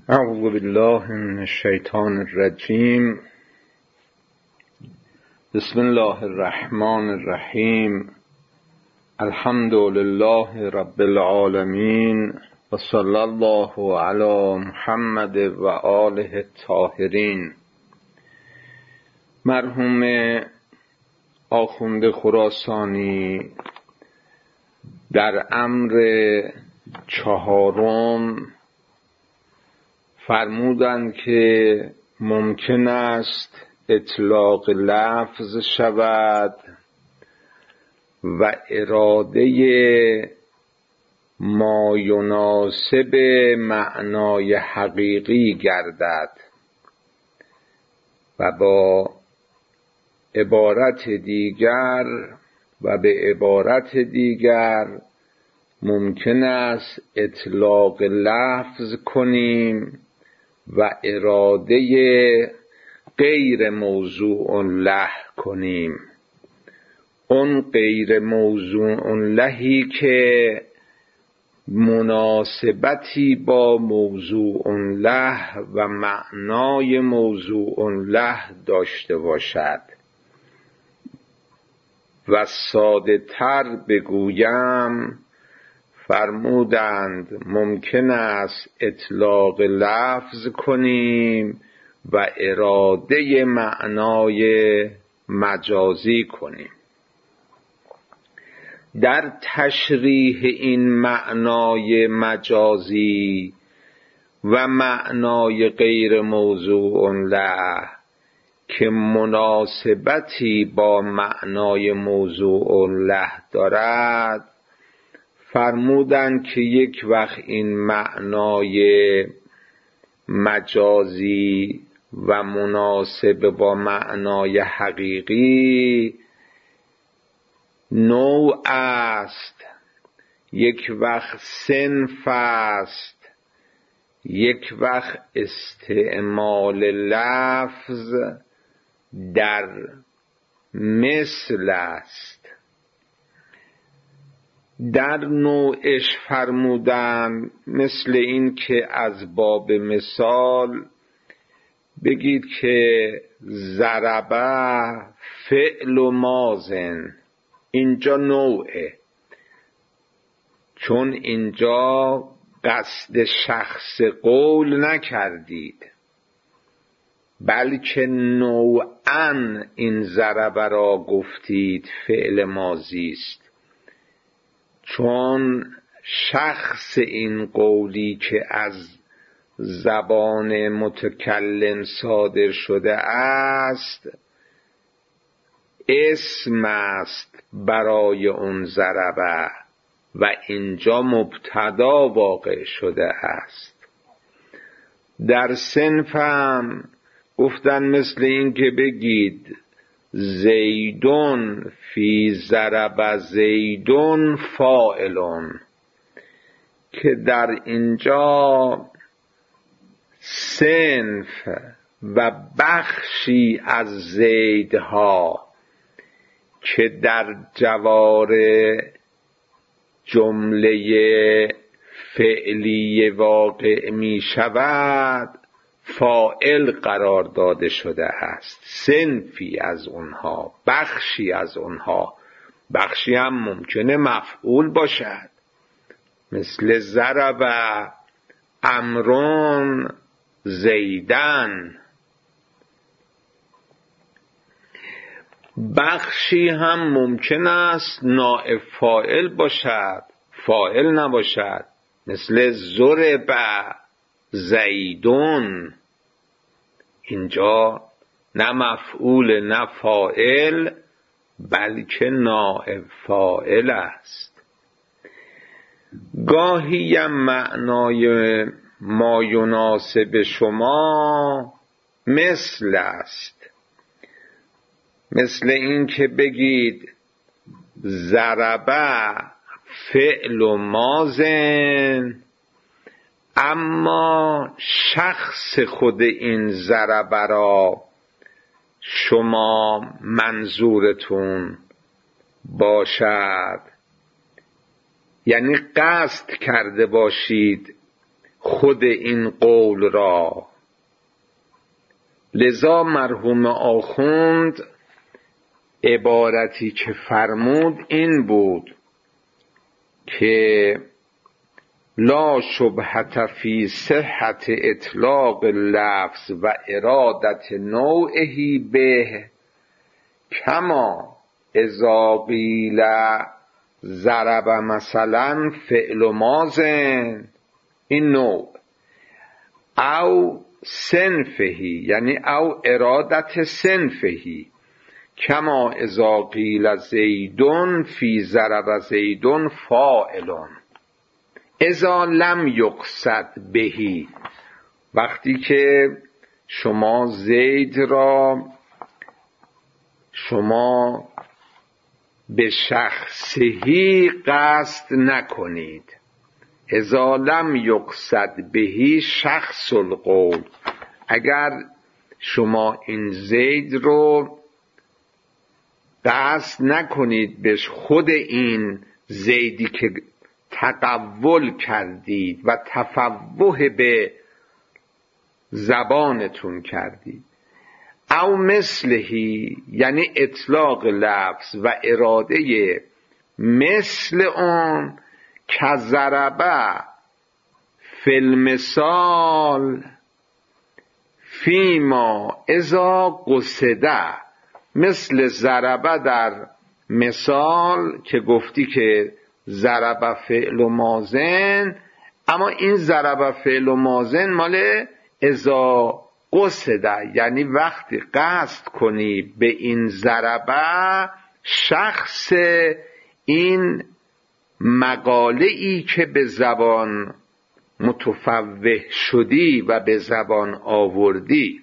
اعوذ بالله من الشیطان الرجیم. بسم الله الرحمن الرحیم. الحمد لله رب العالمین و صلی الله علی محمد و آله الطاهرین. مرحوم آخوند خراسانی در امر چهارم فرمودند که ممکن است اطلاق لفظ شود و اراده ما یناسب معنای حقیقی گردد و با عبارت دیگر ممکن است اطلاق لفظ کنیم و اراده غیر موضوع له کنیم. اون غیر موضوع لهی که مناسبتی با موضوع له و معنای موضوع له داشته باشد. و ساده تر بگویم فرمودند ممکن است اطلاق لفظ کنیم و اراده معنای مجازی کنیم. در تشریح این معنای مجازی و معنای غیر موضوع له که مناسبتی با معنای موضوع له دارد، فرمودند که یک وقت این معنای مجازی و مناسب با معنای حقیقی نوع است، یک وقت صنف است، یک وقت استعمال لفظ در مثل است. در نوعش فرمودن مثل این که از باب مثال بگید که ضربه فعل و ماضن، اینجا نوعه، چون اینجا قصد شخص قول نکردید بلکه نوعاً این ضربه را گفتید فعل ماضی است، چون شخص این قولی که از زبان متکلم صادر شده است اسم است برای اون ضربه و اینجا مبتدا واقع شده است. در صنف هم گفتن مثل این که بگید زیدون فی ضرب زیدون فاعلون، که در اینجا صنف و بخشی از زیدها که در جوار جمله فعلی واقع می شود فاعل قرار داده شده است. صنفی از اونها، بخشی از اونها، بخشی هم ممکنه مفعول باشد، مثل ضرب امرون زیدن. بخشی هم ممکن است نائب فاعل باشد، فاعل نباشد، مثل ضرب زیدون. اینجا نه مفعول نه فاعل بلکه نائب فاعل است. گاهی هم معنای ما یناسب شما مثل است، مثل این که بگید ضربه فعل و ماضن، اما شخص خود این ضربه را شما منظورتون باشد، یعنی قصد کرده باشید خود این قول را. لذا مرحوم آخوند عبارتی که فرمود این بود که لا شبهة فی صحت اطلاق لفظ و ارادت نوعه به کما اذا قیل ضرب مثلا فعل ماضٍ این نوع او صنفهی یعنی او ارادت صنفهی کما اذا قیل زیدون فی ضرب زیدون فاعلون اذا لم یقصد بهی. وقتی که شما زید را شما به شخصی قصد نکنید، اذا لم یقصد بهی شخص القول، اگر شما این زید رو قصد نکنید به خود این زیدی که تقول کردید و تفوه به زبانتون کردید، او مثلهی یعنی اطلاق لفظ و اراده مثل اون که ضربه فی المثال فیما اذا قصده، مثل ضربه در مثال که گفتی که ضربه فعل و ماضن، اما این ضربه فعل و ماضن مال اذا قصده، یعنی وقتی قصد کنی به این ضربه شخص این مقاله ای که به زبان متفوه شدی و به زبان آوردی.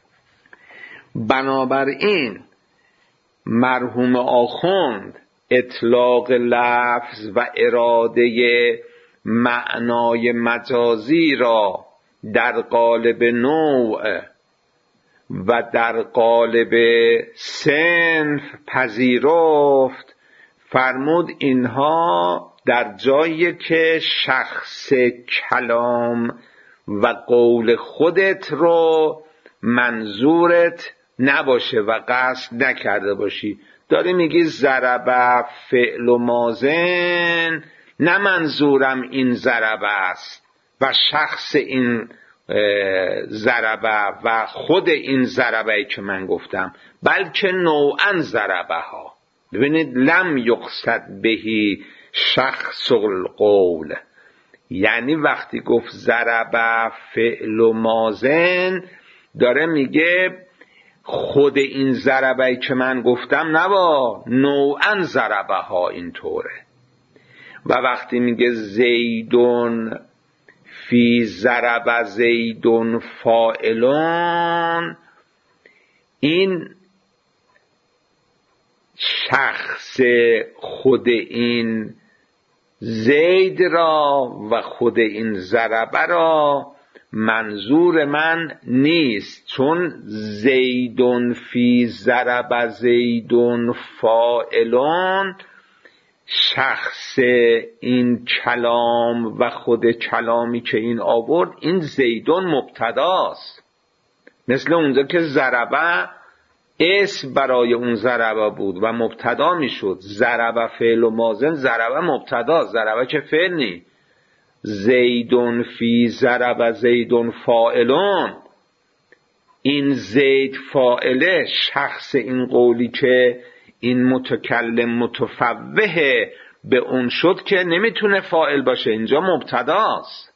بنابراین مرحوم آخوند اطلاق لفظ و اراده معنای مجازی را در قالب نوع و در قالب صنف پذیرفت. فرمود اینها در جایی که شخص کلام و قول خودت رو منظورت نباشه و قصد نکرده باشی. داری میگی ضربه فعل و ماضن، نه منظورم این ضربه است و شخص این ضربه و خود این ضربه که من گفتم، بلکه نوعا ضربه ها. ببینید لم یقصد بهی شخص القول، یعنی وقتی گفت ضربه فعل و ماضن داره میگه خود این ضربه که من گفتم نبا، نوعا ضربه ها اینطوره. و وقتی میگه زیدون فی ضرب زیدون فاعلون، این شخص خود این زید را و خود این ضربه را منظور من نیست، چون زیدون فی ضرب زیدون فاعلون شخص این کلام و خود کلامی که این آورد، این زیدون مبتداست. مثل اونجا که ضربه اسم برای اون ضربه بود و مبتدا میشد. ضربه فعل و ماضن، ضربه مبتدا، ضربه که فعل نی. زیدون فی ضرب زیدون فاعلون، این زید فاعله شخص این قولی که این متکلم متفوه به اون شد که نمیتونه فاعل باشه، اینجا مبتداست.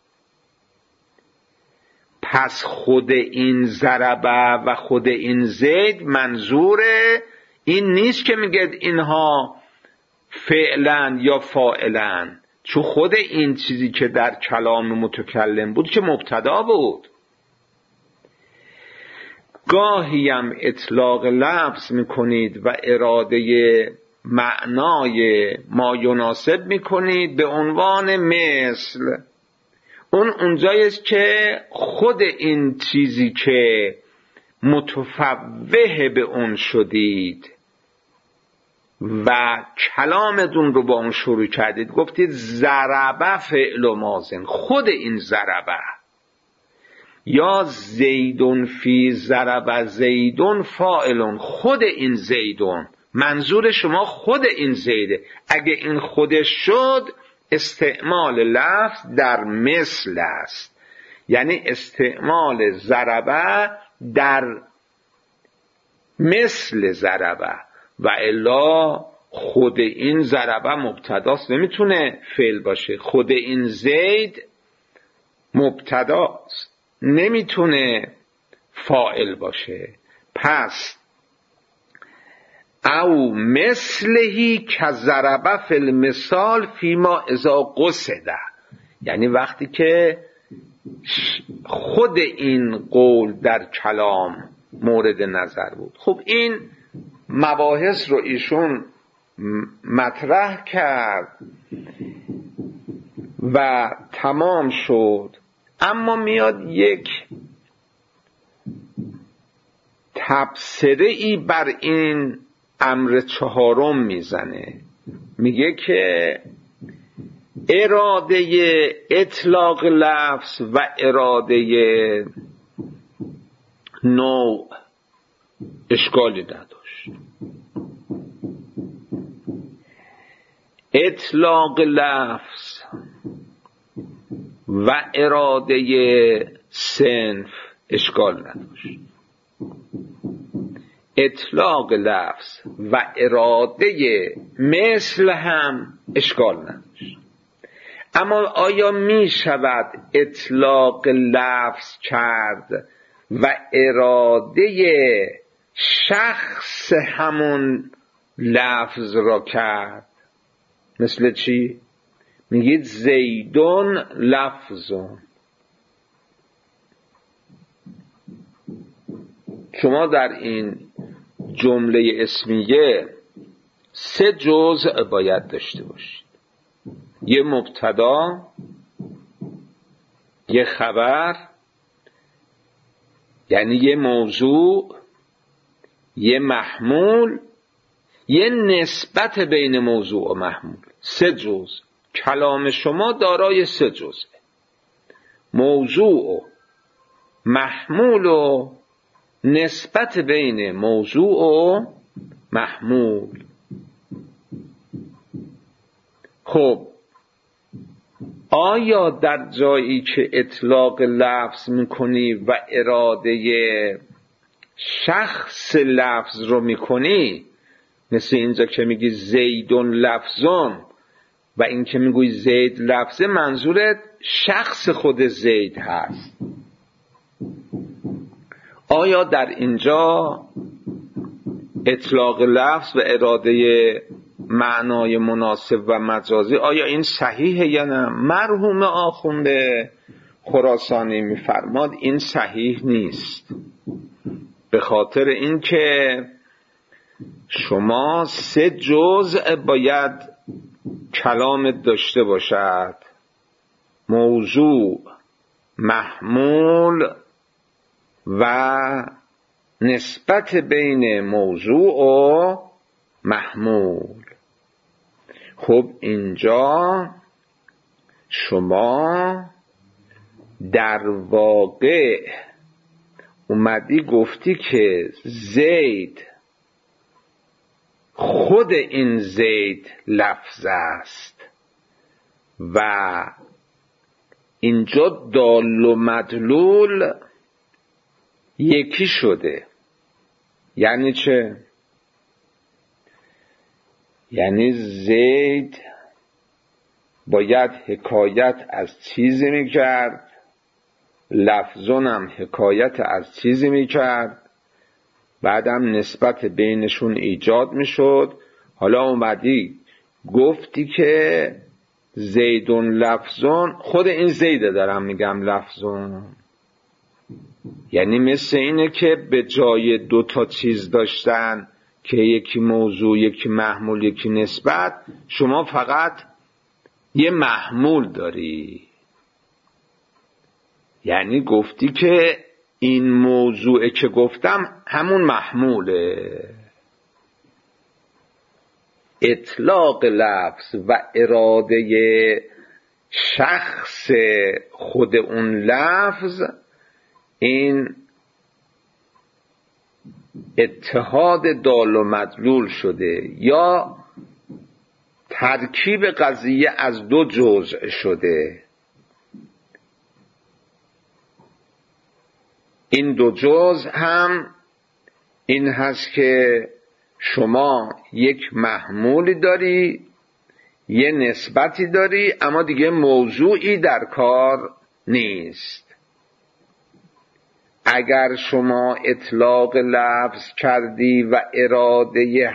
پس خود این ضربه و خود این زید منظور این نیست که میگه اینها فعلن یا فاعلن، چون خود این چیزی که در کلام متکلم بود که مبتدا بود. گاهی هم اطلاق لفظ میکنید و اراده معنای ما یناسب میکنید به عنوان مثل. اونجاییست که خود این چیزی که متفوه به اون شدید و کلامتون رو با اون شروع کردید، گفتید ضربه فعل و ماضن، خود این ضربه یا زیدون فی ضرب زیدون فاعلون، خود این زیدون، منظور شما خود این زیده. اگه این خودش شد استعمال لفظ در مثل است، یعنی استعمال ضربه در مثل ضربه، و الا خود این ضربه مبتداست، نمیتونه فعل باشه. خود این زید مبتداست، نمیتونه فاعل باشه. پس او مثلهی که ضربه فی المثال فیما اذا قصده، یعنی وقتی که خود این قول در کلام مورد نظر بود. خب این مباحث رو ایشون مطرح کرد و تمام شد. اما میاد یک تبصره ای بر این امر چهارم میزنه، میگه که اراده اطلاق لفظ و اراده نوع اشکالی نداشت. اطلاق لفظ و اراده صنف اشکال نداشت. اطلاق لفظ و اراده مثل هم اشکال نداشت. اما آیا می شود اطلاق لفظ کرد و اراده شخص همون لفظ را کرد؟ مثل چی؟ میگید زیدون لفظون. شما در این جمله اسمیه 3 جزء باید داشته باشید: یه مبتدا، یه خبر یعنی یه موضوع، یه محمول، یه نسبت بین موضوع و محمول. 3 جزء. کلام شما دارای 3 جزء: موضوع و محمول و نسبت بین موضوع و محمول. خب آیا در جایی که اطلاق لفظ میکنی و اراده شخص لفظ رو میکنی، مثل اینجا که میگی زیدون لفظون و این که میگوی زید لفظه، منظورت شخص خود زید هست، آیا در اینجا اطلاق لفظ و اراده معنای مناسب و مجازی آیا این صحیحه یا نه؟ مرحوم آخونده خراسانی میفرماد این صحیح نیست، به خاطر اینکه شما 3 جزء باید کلامت داشته باشد: موضوع، محمول و نسبت بین موضوع و محمول. خب اینجا شما در واقع اومدی گفتی که زید، خود این زید لفظ است و اینجا دال و مدلول یکی شده. یعنی چه؟ یعنی زید باید حکایت از چیزی میکرد، لفظون هم حکایت از چیزی میکرد، بعدم نسبت بینشون ایجاد میشد. حالا اومدی گفتی که زیدون لفظون، خود این زیده دارم میگم لفظون، یعنی مثل اینه که به جای 2 تا چیز داشتن که یکی موضوع، یکی محمول، یکی نسبت، شما فقط یه محمول داری. یعنی گفتی که این موضوعی که گفتم همون محموله. اطلاق لفظ و اراده شخص خود اون لفظ این اتحاد دال و مدلول شده یا ترکیب قضیه از دو جزء شده. این دو جزء هم این هست که شما یک محمولی داری، یه نسبتی داری، اما دیگه موضوعی در کار نیست. اگر شما اطلاق لفظ کردی و اراده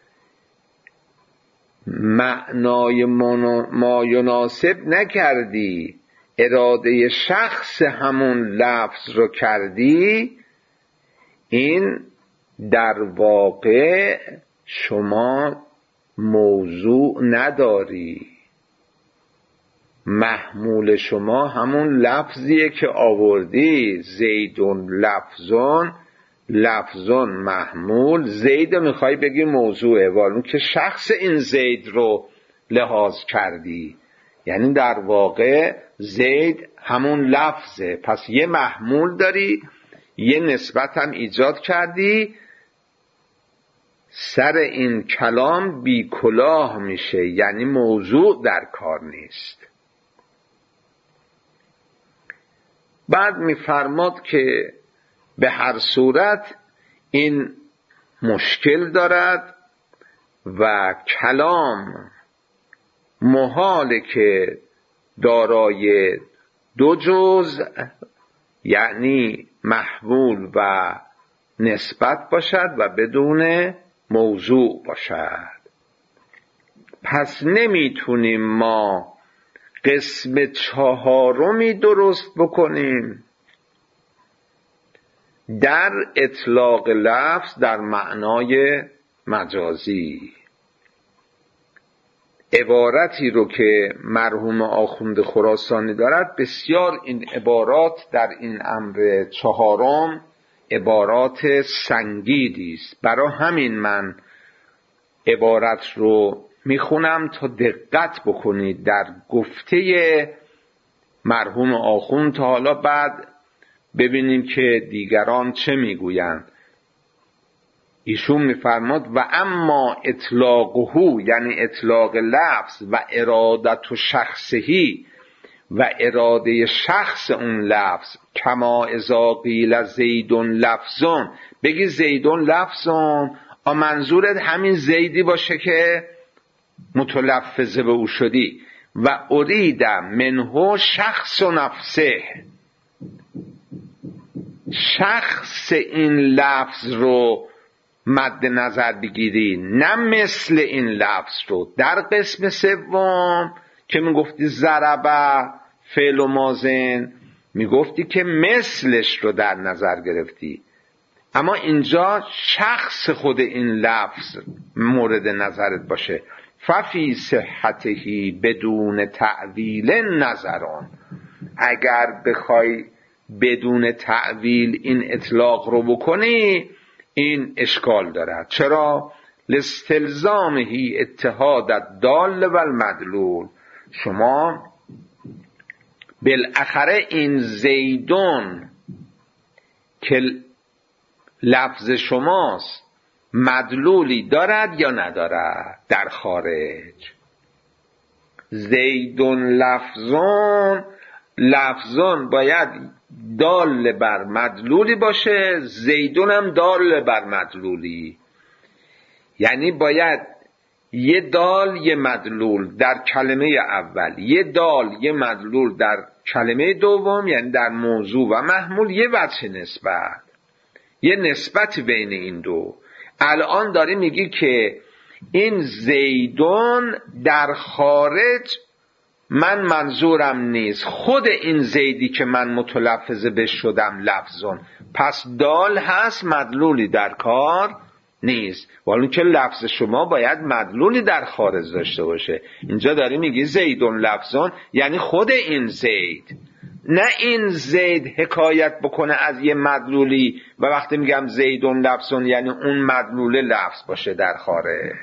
معنای ما یناسب نکردی، اراده شخص همون لفظ رو کردی، این در واقع شما موضوع نداری. محمول شما همون لفظیه که آوردی، زیدون لفظون، لفظون محمول، زید میخوای بگی موضوعه، ولی که شخص این زید رو لحاظ کردی، یعنی در واقع زید همون لفظه. پس یه محمول داری، یه نسبت هم ایجاد کردی، سر این کلام بی کلاه میشه، یعنی موضوع در کار نیست. بعد میفرماد که به هر صورت این مشکل دارد و کلام محاله که دارای دو جزء یعنی محمول و نسبت باشد و بدون موضوع باشد. پس نمیتونیم ما قسم چهارمی درست بکنیم در اطلاق لفظ در معنای مجازی. عبارتی رو که مرحوم آخوند خراسانی دارد، بسیار این عبارات در این امر چهارم عبارات سنگینی است. برای همین من عبارت رو میخونم تا دقت بکنید در گفته مرحوم آخوند، تا حالا بعد ببینیم که دیگران چه میگویند. ایشون میفرماد و اما اطلاقه، یعنی اطلاق لفظ و ارادت و شخصهی و اراده شخص اون لفظ، کما اذا قیل زیدون لفظون، بگی زیدون لفظون، منظورت همین زیدی باشه که متلفظ به او شدی. و ارید منه شخص و نفسه، شخص این لفظ رو مد نظر بگیری، نه مثل این لفظ رو. در قسم سوم که میگفتی ضربه فعل و ماضن، میگفتی که مثلش رو در نظر گرفتی، اما اینجا شخص خود این لفظ مورد نظرت باشه. ففی صحتهی بدون تعویل نظران، اگر بخوای بدون تعویل این اطلاق رو بکنی این اشکال دارد. چرا؟ لاستلزامهی اتحاد الدال و المدلول، شما بالاخره این زیدون که لفظ شماست مدلولی دارد یا ندارد در خارج. زیدون لفظون، لفظون باید دال بر مدلولی باشه، زیدون هم دال بر مدلولی، یعنی باید یه دال یه مدلول در کلمه اول، یه دال یه مدلول در کلمه دوم، یعنی در موضوع و محمول یه وجه نسبت، یه نسبت بین این دو. الان داری میگی که این زیدون در خارج من منظورم نیست، خود این زیدی که من متلفظ به شدم لفظون، پس دال هست مدلولی در کار نیست، ولی که لفظ شما باید مدلولی در خارج داشته باشه. اینجا داری میگی زیدون لفظون، یعنی خود این زید، نه این زید حکایت بکنه از یه مدلولی و وقتی میگم زیدون لفظون یعنی اون مدلول لفظ باشه در خارج.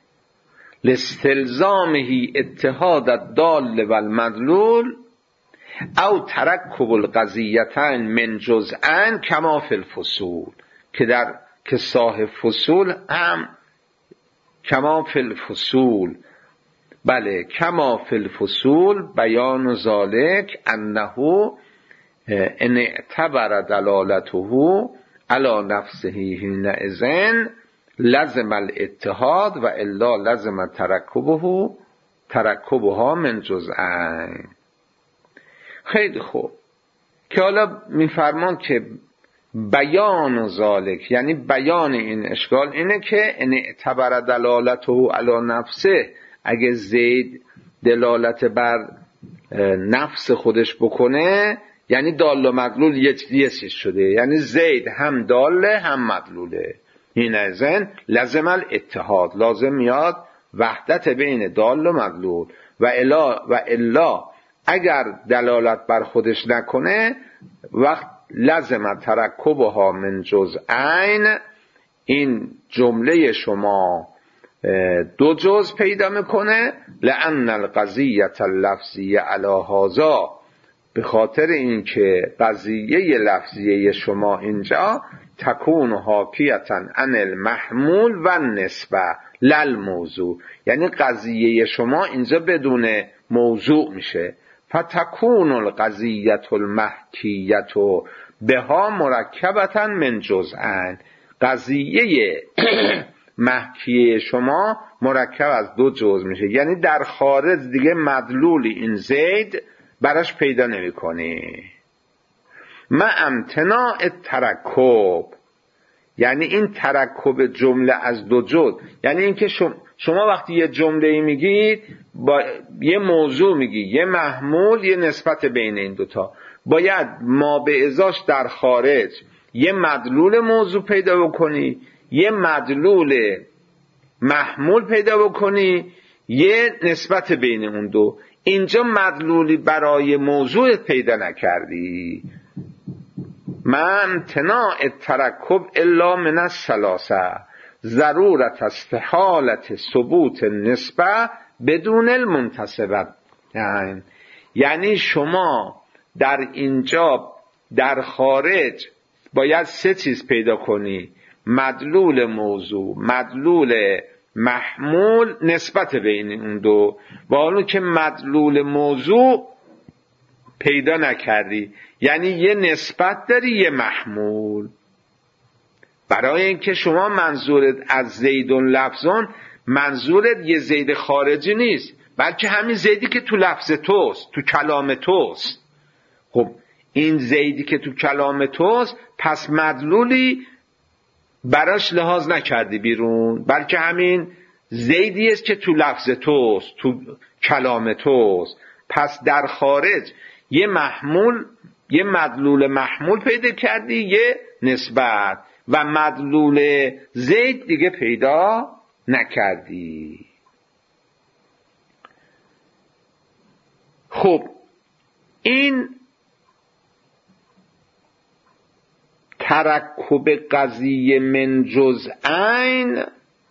لاستلزامه اتحاد الدال و المدلول، او ترکب القضیتین من جزءین کما فی الفصول، که صاحب فصول هم کما فی الفصول، بله کما فی الفصول بیان ذالک انه ان اعتبر دلالته علی نفسه حینئذ لزم الاتحاد و الا لزم ترکبها من جزءین. خیلی خوب، که حالا میفرمان که بیان ذالک، یعنی بیان این اشکال اینه که ان اعتبر دلالته علی نفسه، اگه زید دلالت بر نفس خودش بکنه یعنی دال و مدلول یه چیز شده، یعنی زید هم داله هم مدلوله. این ازن لازم الاتحاد، لازم میاد وحدت بین دال و مدلول و الا اگر دلالت بر خودش نکنه وقت لازم ترکبها من جزءین، این جمله شما دو جزء پیدا میکنه. لأن القضیة اللفظیه علی هذا، به خاطر اینکه قضیه لفظیه شما اینجا تکون حاکیتا عن المحمول و نسبه للموضوع، یعنی قضیه شما اینجا بدون موضوع میشه. فتکون القضیة المحکیة بها مرکبتا من جزءین، قضیه محکیه شما مرکب از دو جزء میشه، یعنی در خارج دیگه مدلولی این زید براش پیدا نمی کنی. ما امتناع ترکب، یعنی این ترکب جمله از دو جزء، یعنی اینکه شما وقتی یه جمله میگید با یه موضوع میگی، یه محمول، یه نسبت بین این دوتا، باید ما به ازاش در خارج یه مدلول موضوع پیدا بکنی، یه مدلول محمول پیدا بکنی، یه نسبت بین اون دو. اینجا مدلولی برای موضوع پیدا نکردی. من امتناع ترکب الا من الثلاثه ضرورت استحالت ثبوت نسبه بدون المنتسبه، یعنی شما در اینجا در خارج باید سه چیز پیدا کنی: مدلول موضوع، مدلول محمول، نسبت بین اون دو. و اونو که مدلول موضوع پیدا نکردی، یعنی یه نسبت داری یه محمول. برای اینکه شما منظورت از زیدون لفظون، منظورت یه زید خارجی نیست، بلکه همین زیدی که تو لفظ توست، تو کلام توست. خب این زیدی که تو کلام توست، پس مدلولی براش لحاظ نکردی بیرون، بلکه همین زیدی است که تو لفظ توست، تو کلام توست. پس در خارج یه محمول، یه مدلول محمول پیدا کردی، یه نسبت، و مدلول زید دیگه پیدا نکردی. خب این ترکب قضیه من جزءین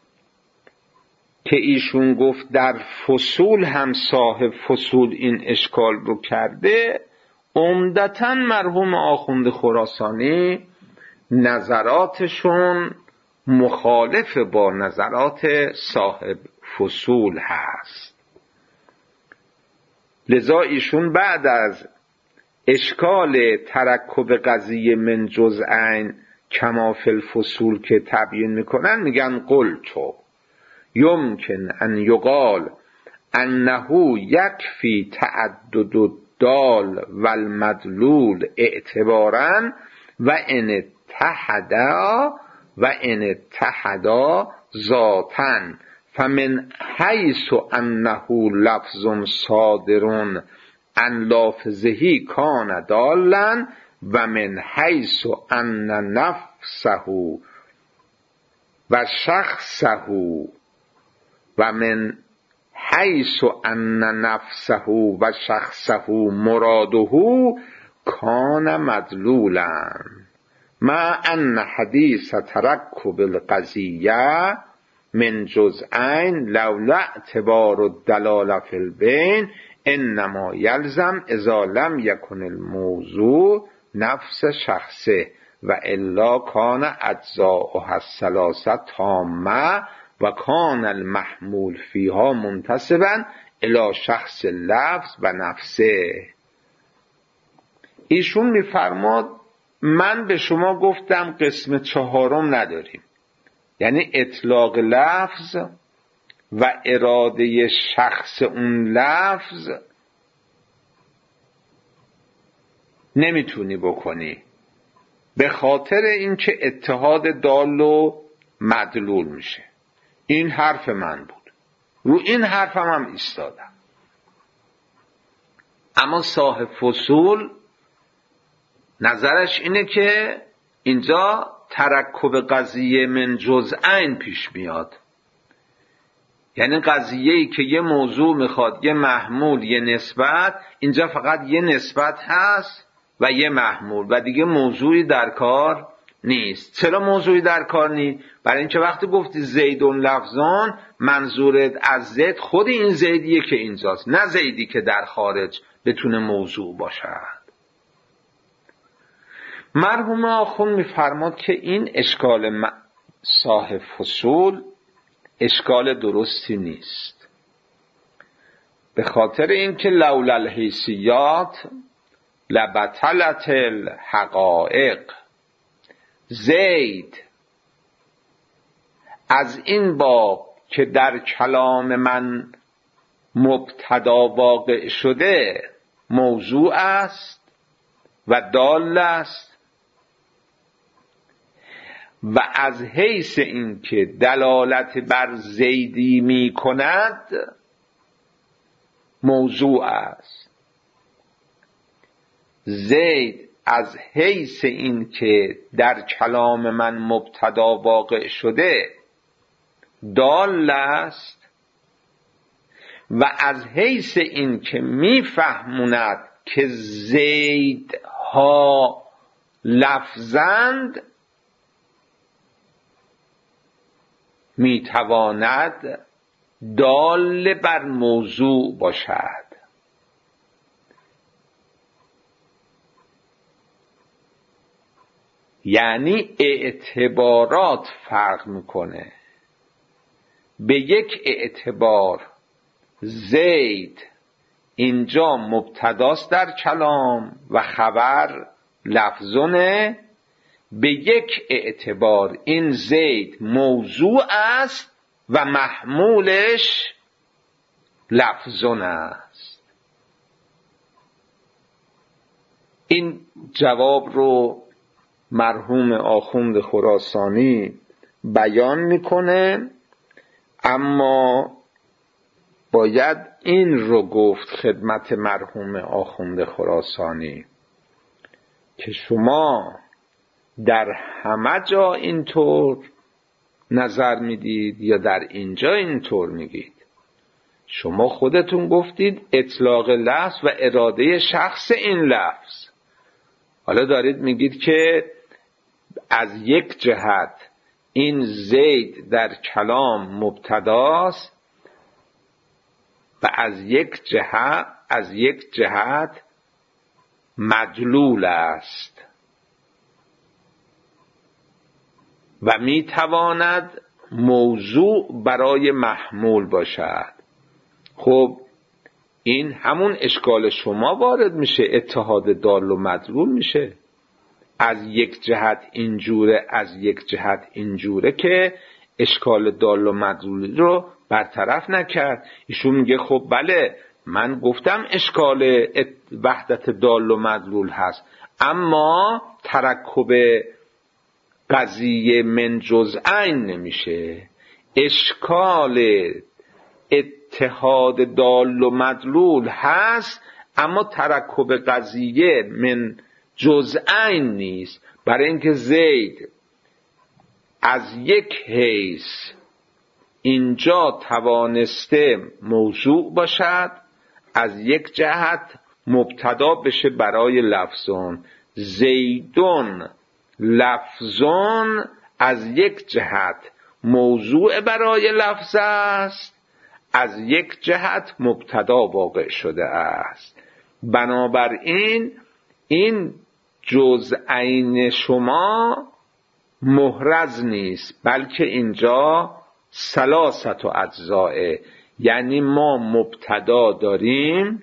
که ایشون گفت در فصول هم صاحب فصول این اشکال رو کرده، عمدتاً مرحوم آخوند خراسانی نظراتشون مخالف با نظرات صاحب فصول هست. لذا ایشون بعد از اشکال ترکب قضیه من جزءین کما فی الفصول که تبیین میکنن، میگن قلتو یمکن ان یقال انه یکفی تعدد الدال والمدلول اعتبارا و ان اتحدا ذاتا فمن حیث انه لفظ صادر عن لافظه کان دالا و من حیث ان نفسه و شخصه و من حیث ان نفسه و شخصه مراده کان مدلولا مع ان حدیث ترکب القضیه من جزءین لولا اعتبار الدلاله فی البین انما یلزم اذا لم یکن الموضوع نفس شخصه و الا کان اجزاؤها الثلاثه تامه و کان المحمول فیها منتسبا الی شخص لفظ و نفسه. ایشون میفرماد من به شما گفتم قسم چهارم نداریم، یعنی اطلاق لفظ و اراده شخص اون لفظ نمیتونی بکنی، به خاطر اینکه اتحاد دال و مدلول میشه. این حرف من بود، رو این حرفم هم ایستادم. اما صاحب فصول نظرش اینه که اینجا ترکب قضیه من جزئین پیش میاد، یعنی قضیه‌ای که یه موضوع میخواد یه محمول یه نسبت، اینجا فقط یه نسبت هست و یه محمول و دیگه موضوعی در کار نیست. چرا موضوعی در کار نیست؟ برای اینکه وقتی گفتی زیدون لفظان، منظورت از زید خود این زیدیه که اینجاست، نه زیدی که در خارج بتونه موضوع باشد. مرحوم آخوند میفرماد که این اشکال صاحب فصول اشکال درستی نیست، به خاطر اینکه لولا الحیثیات لبطلت الحقائق. زید از این باب که در کلام من مبتدا واقع شده موضوع است و دال است، و از حیث این که دلالت بر زیدی می کند موضوع است. زید از حیث این که در کلام من مبتدا واقع شده دال است و از حیث این که می فهموند که زید ها لفظند می تواند دال بر موضوع باشد. یعنی اعتبارات فرق میکنه. به یک اعتبار زید اینجا مبتداست در کلام و خبر لفظونه، به یک اعتبار این زید موضوع است و محمولش لفظون است. این جواب رو مرحوم آخوند خراسانی بیان میکنه، اما باید این رو گفت خدمت مرحوم آخوند خراسانی که شما در همه جا اینطور نظر میدید یا در اینجا اینطور میگید؟ شما خودتون گفتید اطلاق لفظ و اراده شخص این لفظ. حالا دارید میگید که از یک جهت این زید در کلام مبتداست و از یک جهت مدلول است و میتواند موضوع برای محمول باشد. خب این همون اشکال شما وارد میشه، اتحاد دال و مدلول میشه. از یک جهت اینجوره، از یک جهت اینجوره که اشکال دال و مدلول رو برطرف نکرد. ایشون میگه خب بله من گفتم اشکال وحدت دال و مدلول هست، اما ترکب قضیه من جزئین نمیشه. اشکال اتحاد دال و مدلول هست، اما ترکب قضیه من جزئین نیست. برای اینکه زید از یک حیث اینجا توانسته موضوع باشد، از یک جهت مبتدا بشه برای لفظون. زیدون لفظون از یک جهت موضوع برای لفظ است، از یک جهت مبتدا واقع شده است. بنابراین این جز عین شما محرز نیست، بلکه اینجا ثلاثت و اجزاء، یعنی ما مبتدا داریم،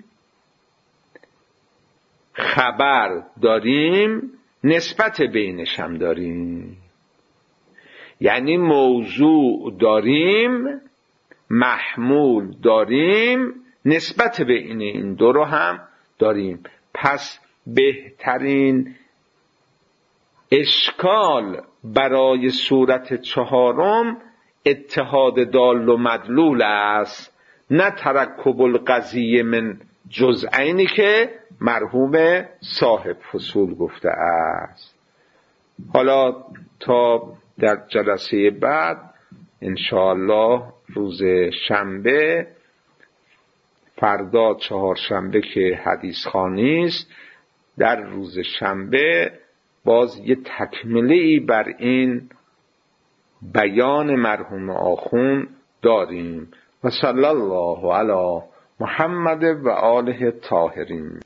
خبر داریم، نسبت بینش هم داریم. یعنی موضوع داریم، محمول داریم، نسبت بین این دو رو هم داریم. پس بهترین اشکال برای صورت چهارم اتحاد دال و مدلول است، نه ترکب القضیه من جزئینی که مرحوم صاحب فصول گفته است. حالا تا در جلسه بعد انشاءالله روز شنبه، فردا چهارشنبه که حدیث خوانی است، در روز شنبه باز یه تکمله‌ای بر این بیان مرحوم آخوند داریم. و صلی الله علی محمد و آله الطاهرین.